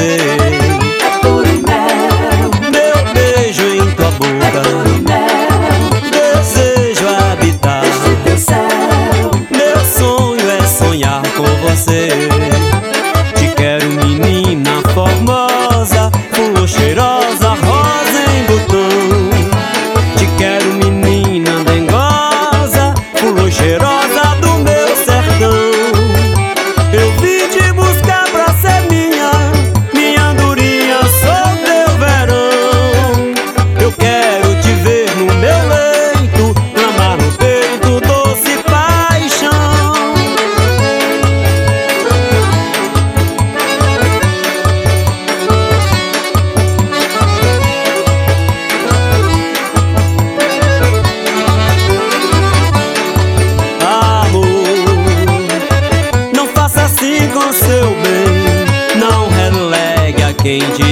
você. É puro e mel, Meu beijo em tua boca, puro e mel, desejo habitar. este teu céu. Meu sonho é sonhar com você. Te quero, menina formosa, flor cheirosa, rosa em botão. Te quero, menina dengosa, flor cheirosa do meu sertão. Eu vim te buscar pra ser minha andorinha, sou teu verão. Eu quero te ver no meu leito, clamar no peito, doce paixão. Amor, não faça assim com seu bem, não relegue a quem te